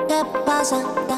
que pasa.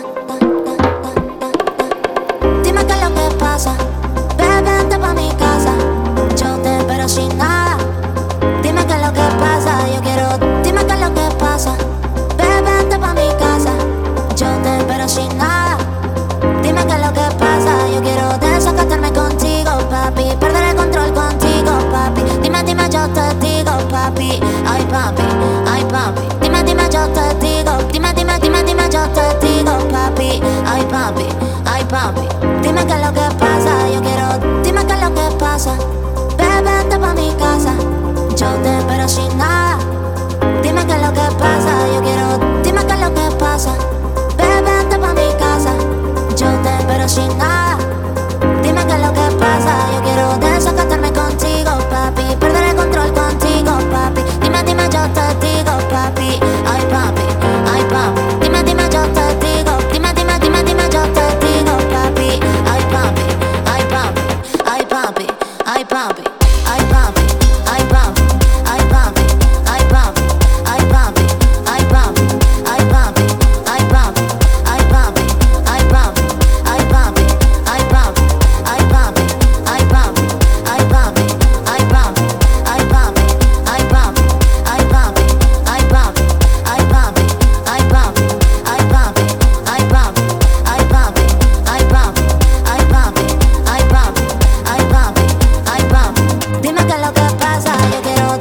Dime qué es lo que pasa. Bebé, vente pa' mi casa. Yo te espero sin nada. Dime qué es lo que pasa. Yo quiero. Dime qué es lo que pasa. Bebé, vente pa' mi casa. Yo te espero sin nada. Dime qué es lo que pasa. Yo quiero desacatarme contigo, papi. Perder el control contigo, papi. Dime, yo te digo, papi. Ay, papi, ay, papi. Dime, yo te digo. Dime, yo te digo, papi. Ay, papi, ay, papi. Dime qué es lo que pasa. Yo quiero. Dime qué es lo que pasa. Bebé, vente pa' mi casa. Yo te espero sin nada. Dime qué es lo que pasa. Yo quiero. Dime qué es lo que pasa. Bebé, vente pa' mi casa. Yo te espero sin nada. Dime qué es lo que pasa. Yo quiero desacatarme contigo, papi. Perder el control contigo, papi. Dime, yo te digo, papi. Ay, papi, ay, papi. Dime, yo te digo. Dime, yo te digo, papi. Ay, papi, ay, papi. Ay, papi, ay, papi. Ay, papi, ay, papi. Ay, papi, ay, papi. Ay, papi, ay, papi. Ay, papi, ay, papi. Ay, papi, ay, papi. Ay, papi, ay, papi. Ay, papi, ay, papi. Ay, papi, ay, papi. Ay, papi, ay, papi. Ay, papi, ay, papi. Ay, papi, ay, papi. Ay, papi, ay, papi. Ay, papi, ay, papi. Ay, papi, ay, papi. Ay, papi, ay, papi. Dime qué es lo que pasa, yo quiero.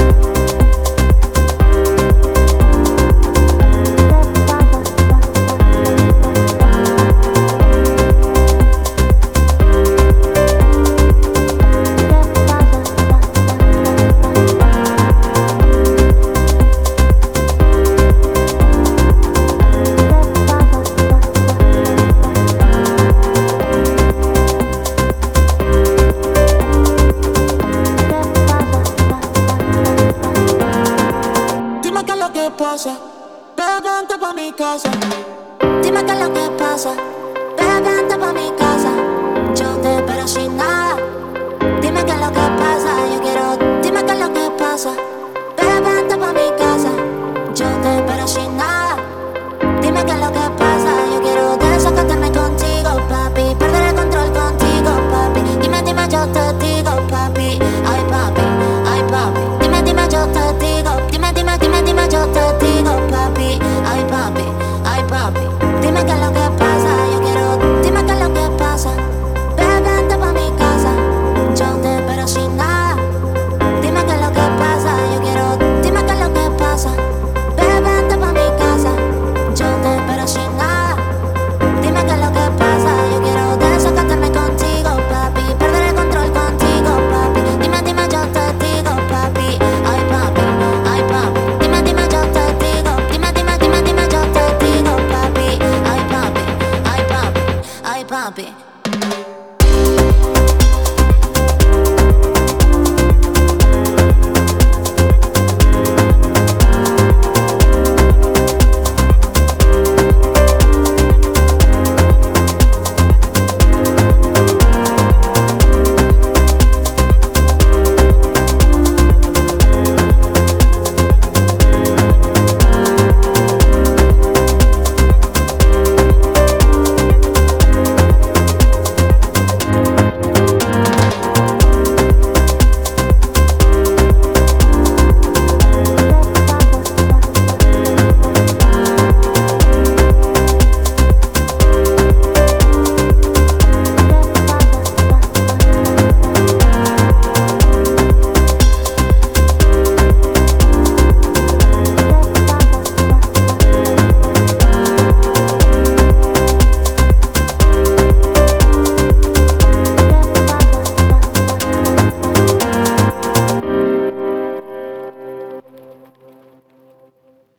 Dime qué es lo que pasa. Bebé, vente pa' mi casa. Dime qué es lo que pasa. Bebé, vente pa' mi casa. Yo te espero sin nada. Dime qué es lo que pasa. Yo quiero. Dime qué es lo que pasa.